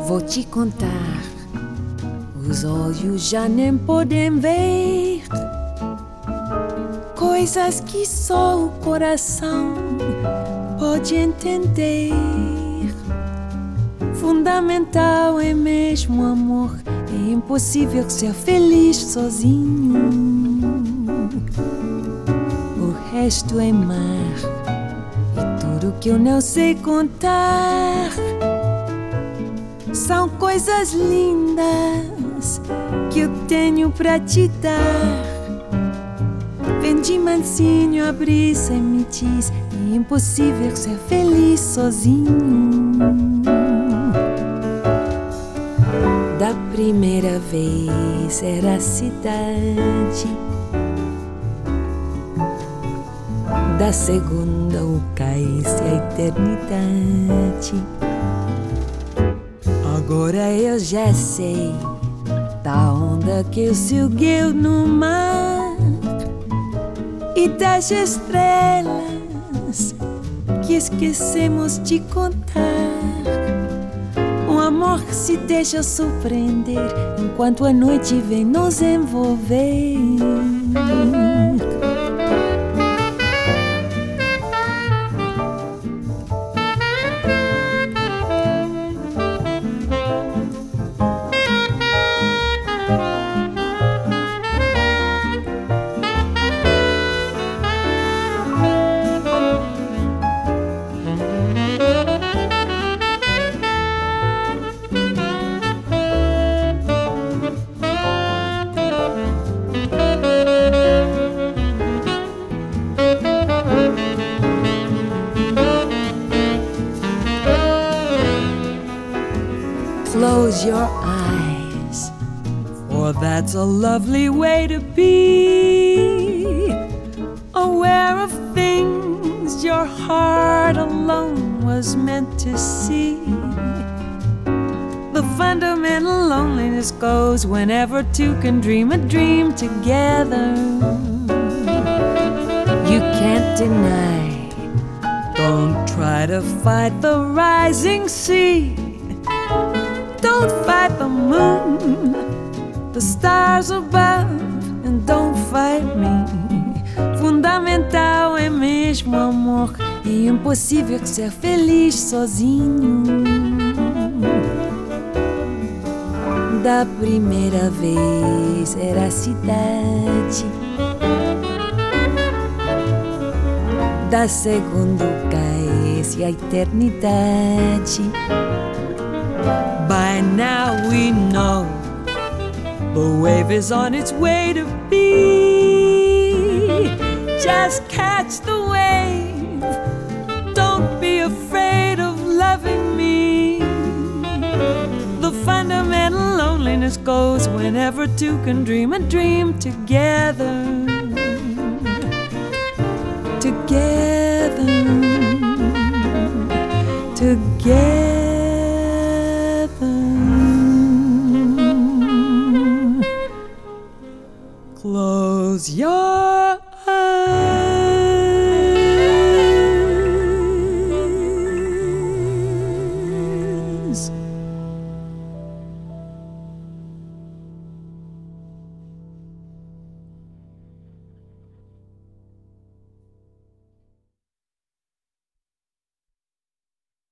Vou te contar, os olhos já nem podem ver coisas que só o coração pode entender. Fundamental é mesmo o amor, é impossível ser feliz sozinho. O resto é mar e tudo que eu não sei contar. São coisas lindas que eu tenho pra te dar. Vem de mansinho a brisa e me diz: é impossível ser feliz sozinho. Da primeira vez era a cidade, da segunda o cais e a eternidade. Agora eu já sei da onda que surgiu no mar e das estrelas que esquecemos de contar. Um amor que se deixa surpreender enquanto a noite vem nos envolver. Close your eyes, for that's a lovely way to be. Aware of things your heart alone was meant to see. The fundamental loneliness goes whenever two can dream a dream together. You can't deny, don't try to fight the rising sea. Don't fight the moon, the stars above, and don't fight me. Fundamental é mesmo amor, é impossível ser feliz sozinho. Da primeira vez era a cidade, da segunda o cais e a eternidade. By now we know the wave is on its way to be. Just catch the wave, don't be afraid of loving me. The fundamental loneliness goes whenever two can dream a dream together. Together, together.